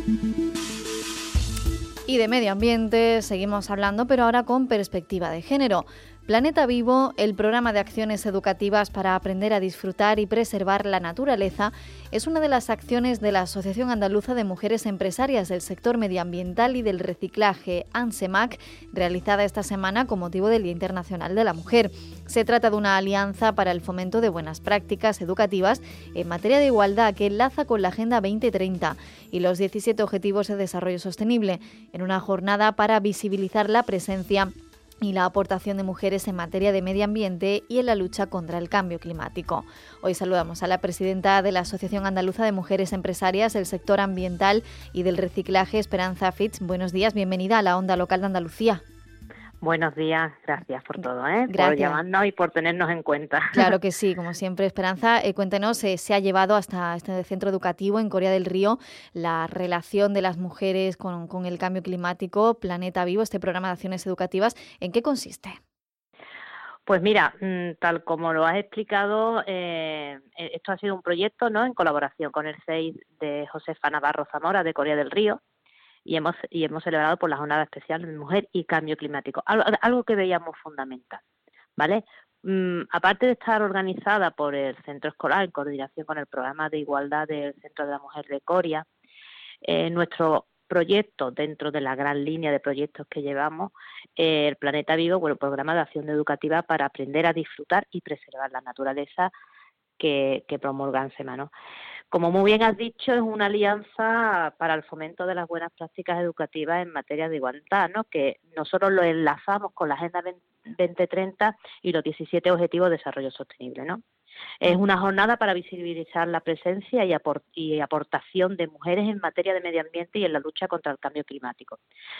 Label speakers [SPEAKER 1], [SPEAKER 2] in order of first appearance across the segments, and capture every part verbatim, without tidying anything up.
[SPEAKER 1] Y de medio ambiente seguimos hablando, pero ahora con perspectiva de género. Planeta Vivo, el programa de acciones educativas para aprender a disfrutar y preservar la naturaleza, es una de las acciones de la Asociación Andaluza de Mujeres Empresarias del Sector Medioambiental y del Reciclaje, ANSEMAC, realizada esta semana con motivo del Día Internacional de la Mujer. Se trata de una alianza para el fomento de buenas prácticas educativas en materia de igualdad que enlaza con la Agenda veinte treinta y los diecisiete Objetivos de Desarrollo Sostenible, en una jornada para visibilizar la presencia y la aportación de mujeres en materia de medio ambiente y en la lucha contra el cambio climático. Hoy saludamos a la presidenta de la Asociación Andaluza de Mujeres Empresarias del Sector Ambiental y del Reciclaje, Esperanza Fitz. Buenos días, bienvenida a la Onda Local de Andalucía.
[SPEAKER 2] Buenos días, gracias por todo, ¿eh?
[SPEAKER 1] Gracias.
[SPEAKER 2] Por llamarnos y por tenernos en cuenta.
[SPEAKER 1] Claro que sí, como siempre, Esperanza. Eh, cuéntenos, eh, se ha llevado hasta este centro educativo en Coria del Río la relación de las mujeres con, con el cambio climático, Planeta Vivo, este programa de acciones educativas. ¿En qué consiste?
[SPEAKER 2] Pues mira, tal como lo has explicado, eh, esto ha sido un proyecto, ¿no?, en colaboración con el C E I de Josefa Navarro Zamora de Coria del Río, y hemos y hemos celebrado por la Jornada Especial de Mujer y Cambio Climático, algo, algo que veíamos fundamental, ¿vale? Mm, aparte de estar organizada por el centro escolar en coordinación con el programa de igualdad del Centro de la Mujer de Coria, eh, nuestro proyecto, dentro de la gran línea de proyectos que llevamos, eh, el Planeta Vivo, bueno, el programa de acción educativa para aprender a disfrutar y preservar la naturaleza que, que promulga ANSEMA, ¿no? Como muy bien has dicho, es una alianza para el fomento de las buenas prácticas educativas en materia de igualdad, ¿no?, que nosotros lo enlazamos con la Agenda veinte treinta y los diecisiete Objetivos de Desarrollo Sostenible, ¿no? Es una jornada para visibilizar la presencia y, aport y aportación de mujeres en materia de medio ambiente y en la lucha contra el cambio climático.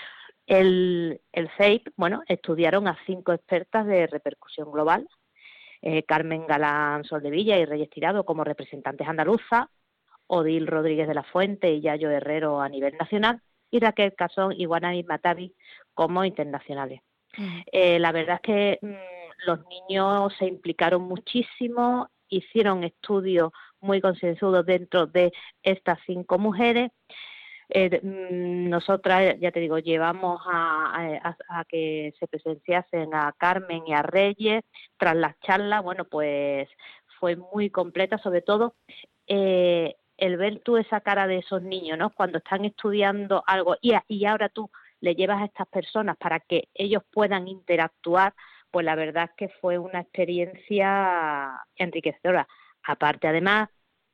[SPEAKER 2] El, el C E I P, bueno, estudiaron a cinco expertas de repercusión global, eh, Carmen Galán Soldevilla y Reyes Tirado como representantes andaluzas, Odil Rodríguez de la Fuente y Yayo Herrero a nivel nacional, y Raquel Casón y Guanay Matavi como internacionales. Uh-huh. Eh, la verdad es que mmm, los niños se implicaron muchísimo, hicieron estudios muy concienzudos dentro de estas cinco mujeres. Eh, nosotras, ya te digo, llevamos a, a, a que se presenciasen a Carmen y a Reyes. Tras las charlas, bueno, pues fue muy completa, sobre todo eh, el ver tú esa cara de esos niños, ¿no?, cuando están estudiando algo y, y ahora tú le llevas a estas personas para que ellos puedan interactuar, pues la verdad es que fue una experiencia enriquecedora. Aparte, además,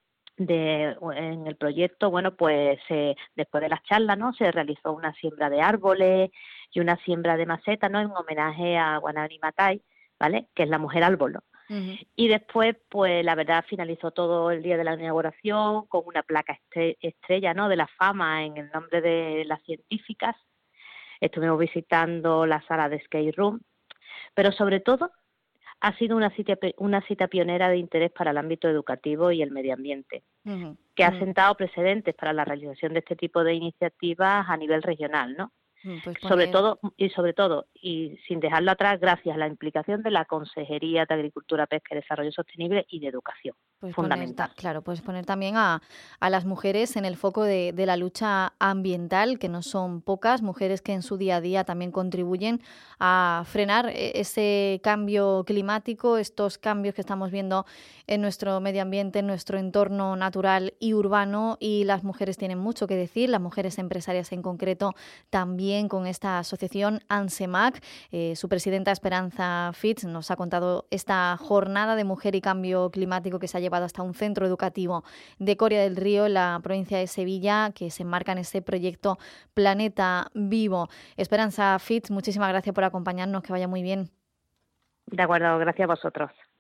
[SPEAKER 2] de en el proyecto, bueno, pues eh, después de las charlas, ¿no?, se realizó una siembra de árboles y una siembra de macetas, ¿no?, en homenaje a Guanay Matai, ¿vale?, que es la mujer árbol, ¿no? Uh-huh. Y después, pues la verdad, finalizó todo el día de la inauguración con una placa estre estrella, ¿no?, de la fama en el nombre de las científicas. Estuvimos visitando la sala de skate room, pero sobre todo ha sido una cita, una cita pionera de interés para el ámbito educativo y el medio ambiente, uh-huh. que ha sentado precedentes para la realización de este tipo de iniciativas a nivel regional, ¿no? Pues poner... Sobre todo, y sobre todo, y sin dejarlo atrás, gracias a la implicación de la Consejería de Agricultura, Pesca y Desarrollo Sostenible y de Educación.
[SPEAKER 1] Pues
[SPEAKER 2] fundamental.
[SPEAKER 1] Poner, claro, pues poner también a, a las mujeres en el foco de, de la lucha ambiental, que no son pocas, mujeres que en su día a día también contribuyen a frenar ese cambio climático, estos cambios que estamos viendo en nuestro medio ambiente, en nuestro entorno natural y urbano, y las mujeres tienen mucho que decir, las mujeres empresarias en concreto también con esta asociación ANSEMAC. Eh, su presidenta Esperanza Fitz nos ha contado esta jornada de mujer y cambio climático que se ha llevado hasta un centro educativo de Coria del Río, en la provincia de Sevilla, que se enmarca en este proyecto Planeta Vivo. Esperanza Fitz, muchísimas gracias por acompañarnos, que vaya muy bien.
[SPEAKER 2] De acuerdo, gracias a vosotros.